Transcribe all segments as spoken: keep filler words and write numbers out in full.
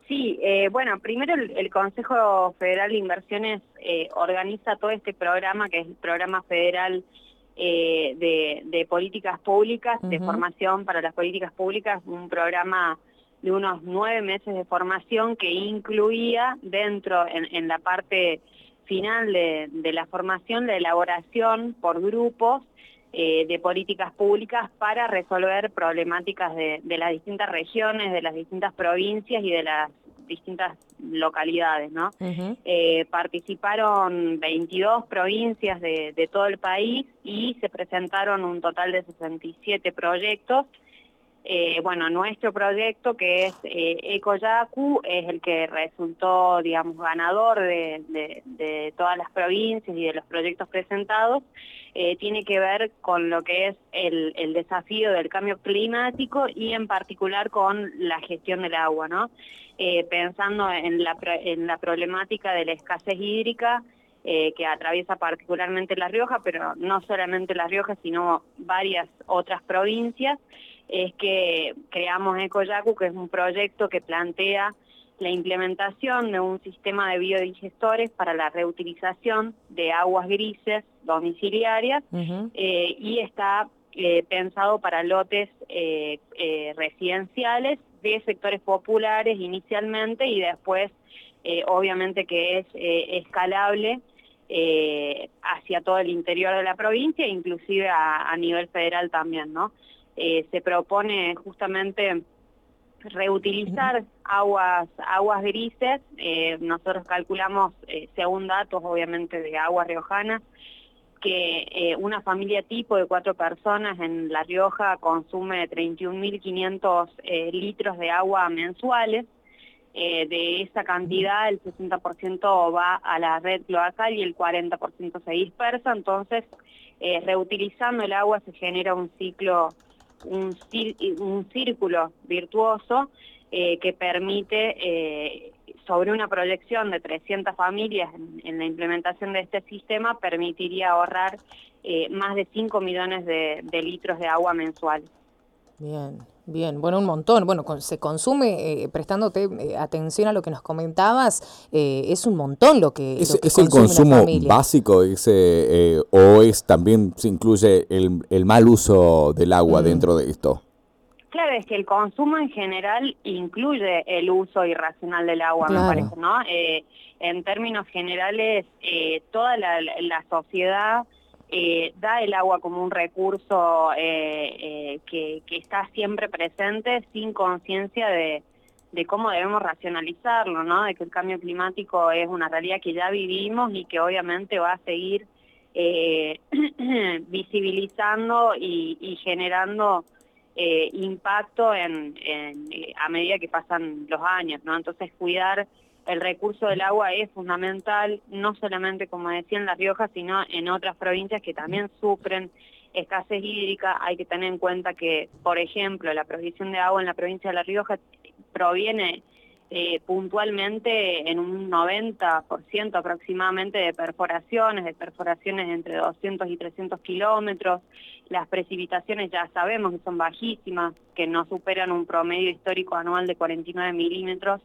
Sí, eh, bueno, primero el, el Consejo Federal de Inversiones eh, organiza todo este programa, que es el Programa Federal eh, de, de Políticas Públicas, de Ujú. formación para las políticas públicas, un programa de unos nueve meses de formación que incluía dentro, en, en la parte final de, de la formación, la elaboración por grupos eh, de políticas públicas para resolver problemáticas de, de las distintas regiones, de las distintas provincias y de las distintas localidades, ¿no? Ujú. Eh, participaron veintidós provincias de, de todo el país y se presentaron un total de sesenta y siete proyectos. Eh, bueno, nuestro proyecto, que es eh, Ecoyacu, es el que resultó, digamos, ganador de, de, de todas las provincias y de los proyectos presentados. Eh, tiene que ver con lo que es el, el desafío del cambio climático y en particular con la gestión del agua, ¿no? Eh, pensando en la, en la problemática de la escasez hídrica, eh, que atraviesa particularmente La Rioja, pero no solamente La Rioja, sino varias otras provincias. Es que creamos Ecoyacu, que es un proyecto que plantea la implementación de un sistema de biodigestores para la reutilización de aguas grises domiciliarias, Ujú. eh, y está eh, pensado para lotes eh, eh, residenciales de sectores populares inicialmente y después eh, obviamente que es eh, escalable eh, hacia todo el interior de la provincia, inclusive a, a nivel federal también, ¿no? Eh, se propone justamente reutilizar aguas aguas grises. Eh, nosotros calculamos, eh, según datos obviamente de Aguas Riojanas, que eh, una familia tipo de cuatro personas en La Rioja consume treinta y un mil quinientos eh, litros de agua mensuales. Eh, de esa cantidad el sesenta por ciento va a la red cloacal y el cuarenta por ciento se dispersa. Entonces, eh, reutilizando el agua se genera un ciclo, un, un círculo virtuoso eh, que permite, eh, sobre una proyección de trescientas familias en, en la implementación de este sistema, permitiría ahorrar eh, más de cinco millones de, de litros de agua mensuales. Bien, bien, bueno, un montón. Bueno, con- se consume, eh, prestándote eh, atención a lo que nos comentabas, eh, es un montón lo que, ¿Es, lo que es el consume una consumo familia. básico ese, eh, o es también se incluye el, el mal uso del agua Mm. dentro de esto? Claro, es que el consumo en general incluye el uso irracional del agua, me Claro. parece, ¿no? Eh, en términos generales, eh, toda la, la sociedad eh, da el agua como un recurso eh, eh, que, que está siempre presente sin conciencia de, de cómo debemos racionalizarlo, ¿no? De que el cambio climático es una realidad que ya vivimos y que obviamente va a seguir eh, visibilizando y, y generando Eh, impacto en, en, eh, a medida que pasan los años, ¿no? Entonces cuidar el recurso del agua es fundamental, no solamente, como decía, en La Rioja, sino en otras provincias que también sufren escasez hídrica. Hay que tener en cuenta que, por ejemplo, la provisión de agua en la provincia de La Rioja proviene eh, puntualmente en un noventa por ciento aproximadamente de perforaciones, de perforaciones entre doscientos y trescientos kilómetros. Las precipitaciones ya sabemos que son bajísimas, que no superan un promedio histórico anual de cuarenta y nueve milímetros.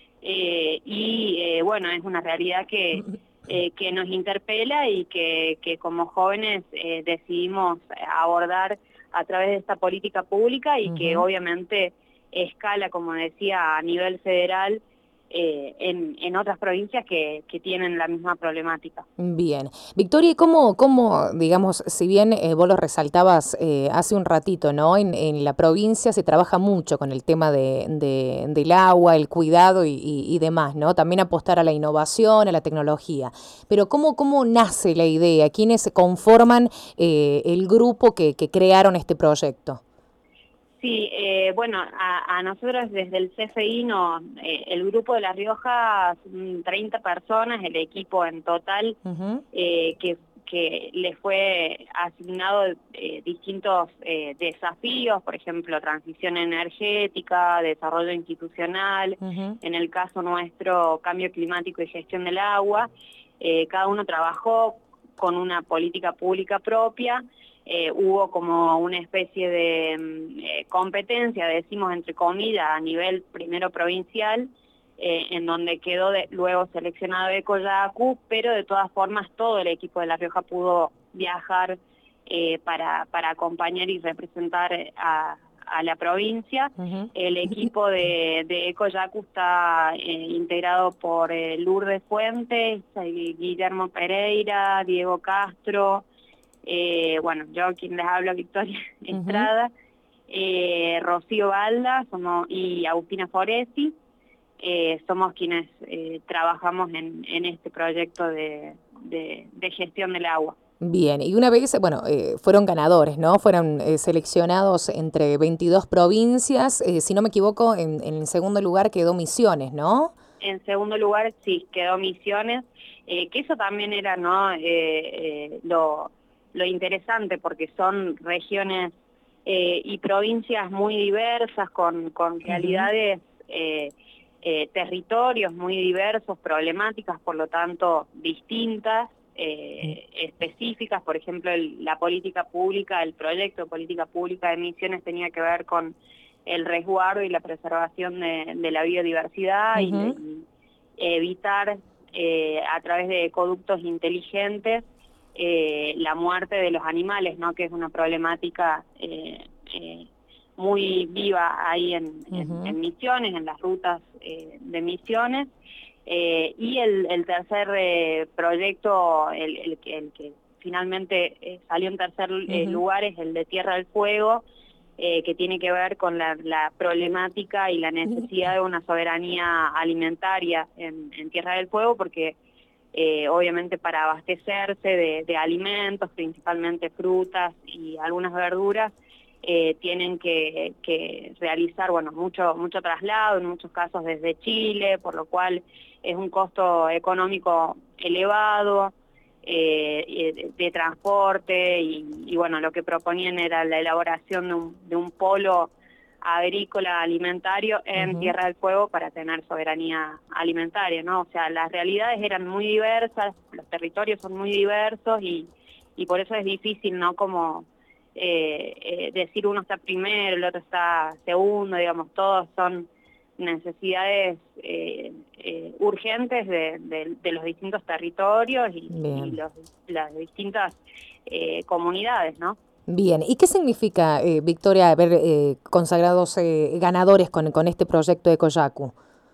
Eh, y eh, bueno, es una realidad que, eh, que nos interpela y que, que como jóvenes eh, decidimos abordar a través de esta política pública y que Ujú. obviamente escala, como decía, a nivel federal eh, en, en otras provincias que, que tienen la misma problemática. Bien. Victoria, ¿y cómo, cómo, digamos, si bien eh, vos lo resaltabas eh, hace un ratito, ¿no? En, en la provincia se trabaja mucho con el tema de, de- del agua, el cuidado y, y- y demás, ¿no? También apostar a la innovación, a la tecnología. Pero ¿cómo, cómo nace la idea? ¿Quiénes conforman eh, el grupo que, que crearon este proyecto? Sí, eh, bueno, a, a nosotros desde el C F I, no, eh, el grupo de La Rioja, son treinta personas, el equipo en total, Ujú. eh, que, que le fue asignado eh, distintos eh, desafíos, por ejemplo, transición energética, desarrollo institucional, Ujú. en el caso nuestro, cambio climático y gestión del agua. Eh, cada uno trabajó con una política pública propia. Eh, hubo como una especie de mm, eh, competencia, decimos entre comillas, a nivel primero provincial, eh, en donde quedó de, luego seleccionado Ecoyacu, pero de todas formas todo el equipo de La Rioja pudo viajar eh, para, para acompañar y representar a, a la provincia. Uh-huh. El equipo de, de Ecoyacu está eh, integrado por eh, Lourdes Fuentes, eh, Guillermo Pereira, Diego Castro, eh, bueno, yo quien les hablo, Victoria Uh-huh. Estrada, eh, Rocío Balda somos, y Agustina Foresi, eh, somos quienes eh, trabajamos en, en este proyecto de, de, de gestión del agua. Bien, y una vez, bueno, eh, fueron ganadores, ¿no? Fueron eh, seleccionados entre veintidós provincias, eh, si no me equivoco, en, en el segundo lugar quedó Misiones, ¿no? En segundo lugar, sí, quedó Misiones, eh, que eso también era, ¿no? Eh, eh, lo, lo interesante, porque son regiones eh, y provincias muy diversas, con, con realidades, uh-huh. eh, eh, territorios muy diversos, problemáticas, por lo tanto, distintas. Eh, específicas, por ejemplo, el, la política pública, el proyecto de política pública de Misiones tenía que ver con el resguardo y la preservación de, de la biodiversidad, uh-huh. y, y evitar eh, a través de ecoductos inteligentes eh, la muerte de los animales, ¿no? Que es una problemática eh, eh, muy viva ahí en, uh-huh. en, en Misiones, en las rutas eh, de Misiones. Eh, y el, el tercer eh, proyecto, el, el, que, el que finalmente eh, salió en tercer eh, uh-huh. lugar, es el de Tierra del Fuego, eh, que tiene que ver con la, la problemática y la necesidad de una soberanía alimentaria en, en Tierra del Fuego, porque eh, obviamente para abastecerse de, de alimentos, principalmente frutas y algunas verduras, eh, tienen que, que realizar, bueno, mucho, mucho traslado, en muchos casos desde Chile, por lo cual es un costo económico elevado, eh, de, de transporte, y, y bueno, lo que proponían era la elaboración de un, de un polo agrícola alimentario en uh-huh. Tierra del Fuego para tener soberanía alimentaria, ¿no? O sea, las realidades eran muy diversas, los territorios son muy diversos, y, y por eso es difícil, ¿no? Como eh, eh, decir uno está primero, el otro está segundo, digamos, todos son necesidades eh, eh, urgentes de, de, de los distintos territorios y, y los, las distintas eh, comunidades, ¿no? Bien, ¿y qué significa, eh, Victoria, haber eh, consagrados eh, ganadores con, con este proyecto de Ecoyacu?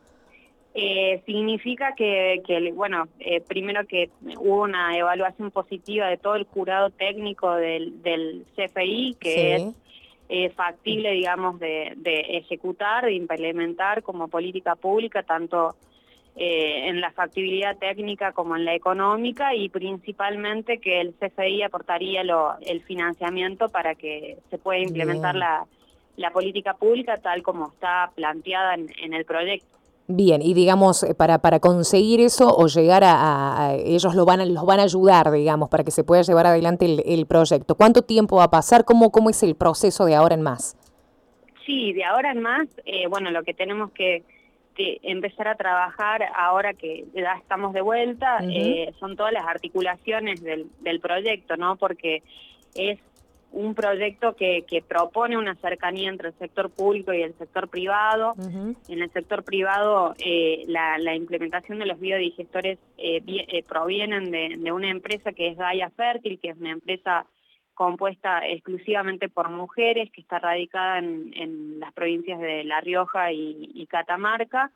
Eh, significa que, que bueno, eh, primero que hubo una evaluación positiva de todo el jurado técnico del, del C F I, que sí. es eh, factible, digamos, de, de ejecutar, de implementar como política pública, tanto eh, en la factibilidad técnica como en la económica, y principalmente que el C F I aportaría lo, el financiamiento para que se pueda implementar la, la política pública tal como está planteada en, en el proyecto. Bien, y digamos, para, para conseguir eso o llegar a, a, a ellos lo van a, los van a ayudar, digamos, para que se pueda llevar adelante el, el proyecto. ¿Cuánto tiempo va a pasar? ¿Cómo, cómo es el proceso de ahora en más? Sí, de ahora en más, eh, bueno, lo que tenemos que, que empezar a trabajar ahora que ya estamos de vuelta, uh-huh. eh, son todas las articulaciones del, del proyecto, ¿no? Porque es un proyecto que, que propone una cercanía entre el sector público y el sector privado. Uh-huh. En el sector privado, eh, la, la implementación de los biodigestores eh, vi, eh, provienen de, de una empresa que es Gaia Fértil, que es una empresa compuesta exclusivamente por mujeres, que está radicada en, en las provincias de La Rioja y, y Catamarca.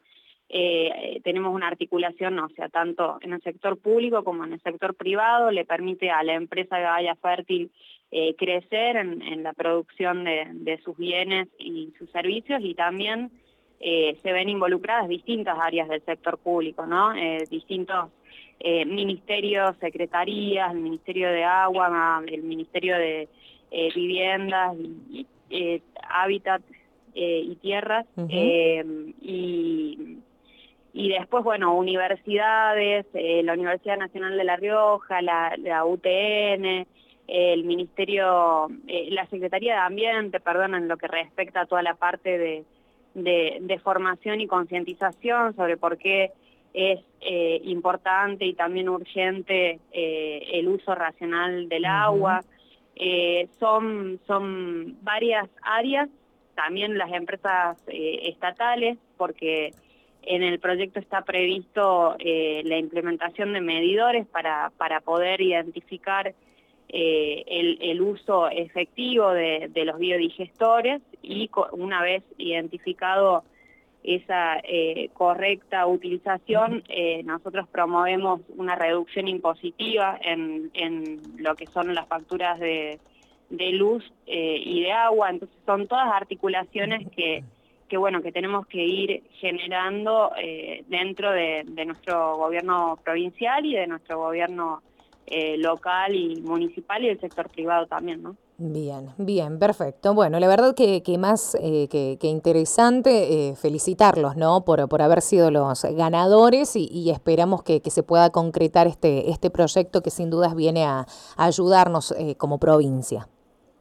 Eh, tenemos una articulación, o sea, tanto en el sector público como en el sector privado, le permite a la empresa Gaia Fértil eh, crecer en, en la producción de, de sus bienes y sus servicios, y también eh, se ven involucradas distintas áreas del sector público, ¿no? Eh, distintos eh, ministerios, secretarías, el Ministerio de Agua, el Ministerio de eh, Viviendas, y, eh, Hábitat eh, y Tierras, uh-huh. eh, y... Y después, bueno, universidades, eh, la Universidad Nacional de La Rioja, la, la U T N, eh, el Ministerio, eh, la Secretaría de Ambiente, perdón, en lo que respecta a toda la parte de, de, de formación y concientización sobre por qué es eh, importante y también urgente eh, el uso racional del uh-huh. agua. Eh, son, son varias áreas, también las empresas eh, estatales, porque En el proyecto está previsto eh, la implementación de medidores para, para poder identificar eh, el, el uso efectivo de, de los biodigestores y una vez identificado esa eh, correcta utilización, eh, nosotros promovemos una reducción impositiva en, en lo que son las facturas de, de luz eh, y de agua. Entonces son todas articulaciones que, que bueno, que tenemos que ir generando eh, dentro de, de nuestro gobierno provincial y de nuestro gobierno eh, local y municipal y del sector privado también, ¿no? Bien, bien, perfecto. Bueno, la verdad que, que más eh, que, que interesante, eh, felicitarlos, ¿no? Por, por haber sido los ganadores y, y esperamos que, que se pueda concretar este, este proyecto que sin dudas viene a, a ayudarnos eh, como provincia.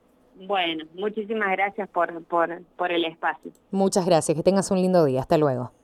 Bueno, muchísimas gracias por, por, por el espacio. Muchas gracias, que tengas un lindo día. Hasta luego.